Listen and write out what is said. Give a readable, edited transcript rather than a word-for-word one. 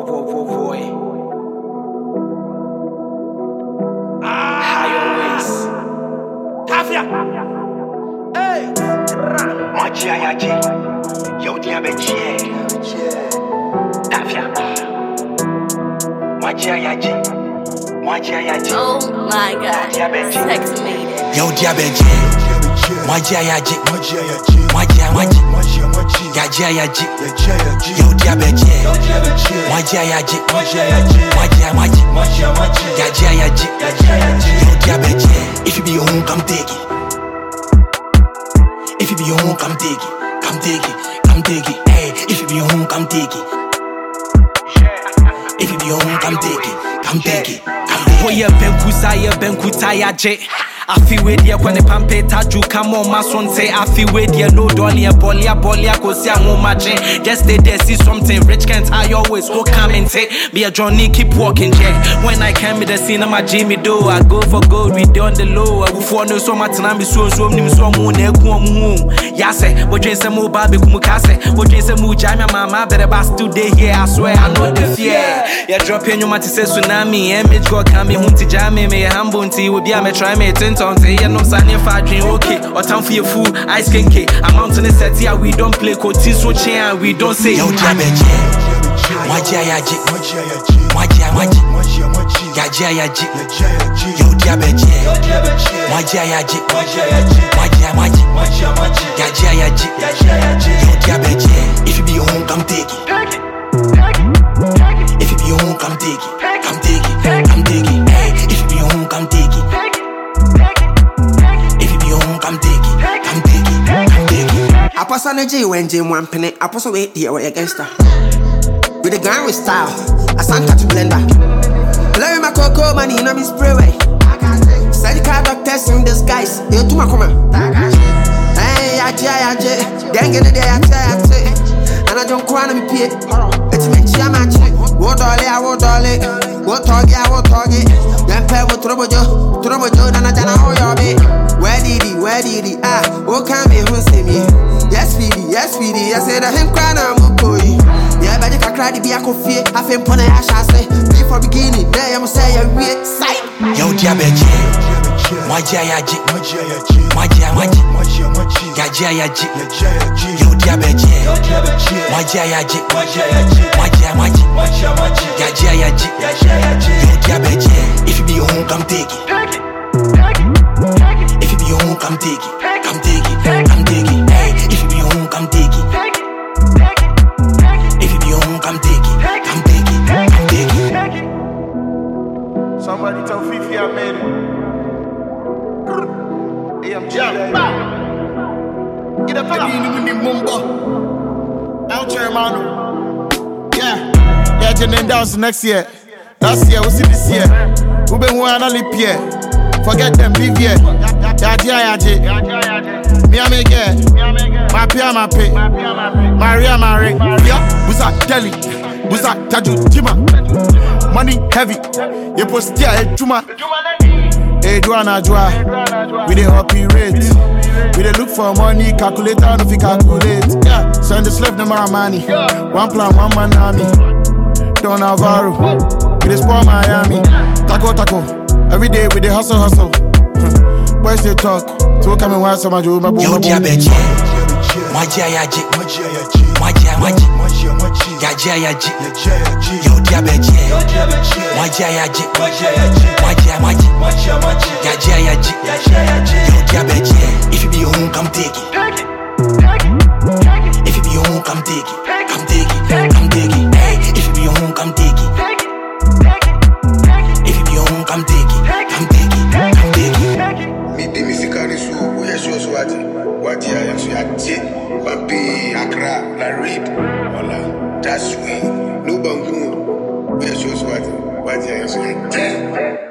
boy. Higher ways. Tafia. Hey. Magia yaji. Yo dia beche. Tafia. Magia yaji. Magia yaji. Oh my God. Sex made it. Yo dia beche. Magia yaji. Magia yaji yaji. Yo dia beche. Magia yaji. Magia yaji. Yo dia beche. If you be your own, come take it. If you be your own, come take it. Come take it. Come take it. Hey, if you be your own, come take it. If you be your own, come take it. Come take it. Oh yeah, benkusa ya je. I feel with you when the pampe taju come on my son say I feel with you no dolly bolia go see I'm matching. Just stay there, see something rich can't I always will come and say be a Johnny keep walking yeah. When I came with the scene of my Jimmy do I go for gold we on the low I will for no so much and I'm so nim so moon ya say but drink some more baby kumukase but drink some more jam mama better bas today here I swear I know the fear yeah drop in your mati say tsunami image go come home to jam me humble until we be a try me say you know sign if I dream okay or time for your food ice kinky amount in the set here we don't play koti so chair we don't say yo diabetes magia yaji yo diabetes magia yaji yo diabetes if you be your own come take it if you be your own come take it come take it come take it hey if you be your own come take it Apostle G when Jim one penny, Apostle wait the way against her. With the gun with style, I sang to blender. Play my cocoa money in a miss spray way. Study car doctors in disguise, you to my coma. Hey, I gang in the day I say, and I don't cry me pay. It's me, chia match. What dolly, what target. Then pay with trouble, and I don't know your baby. Where did he? Oh, come here, who see me? Yes, Speedy. I said, I'm crying, I'm a boy. Yeah, but you can cry, be a coffee. I feel pony, I shall say. Before beginning, there, I'm say, you're weird sight. Yo, diabetes. Magia yaji. Yo, diabetes. Magia yaji. Yo, diabetes. If you be your own, come take it. If you be your own, come take it. Come take it. Come take it. Hey, if you be your own, come take it. If you be your own, come take it. Come take it. Come take it. Somebody tell Fifi I made it. AMG. Get up in the mumbo. El Chairman. Yeah, Jenny Downs next year. Last year, we'll see this year. We've been one and leap year. Forget them, big year. Yaji. Me a make it. My pay. Maria. Yeah, Busa Delhi. Busa Taju Jima. Money heavy. You post here, Juma. Hey, Joanna. We dey operate. We dey look for money. Calculator, no fi calculate. Yeah, send the slave number money. One plan, one man army. Don Navarro. We dey spoil Miami. Taco. Every day we dey hustle. Boys they talk. So come and watch some of you. Yo, diabetes. Magia yaji. Yo, diabetes. Magia yaji. Yo, diabetes. If you be your own, come take it. If you be your own, come take it. Come take it. Come take it. Hey, if you be your own, come take it. If you be your own, come take it. Come take it. Come take it. Me fikari so we so what ya so ya ti Bambi Accra la read wala that's we no bangu we so what ya so ya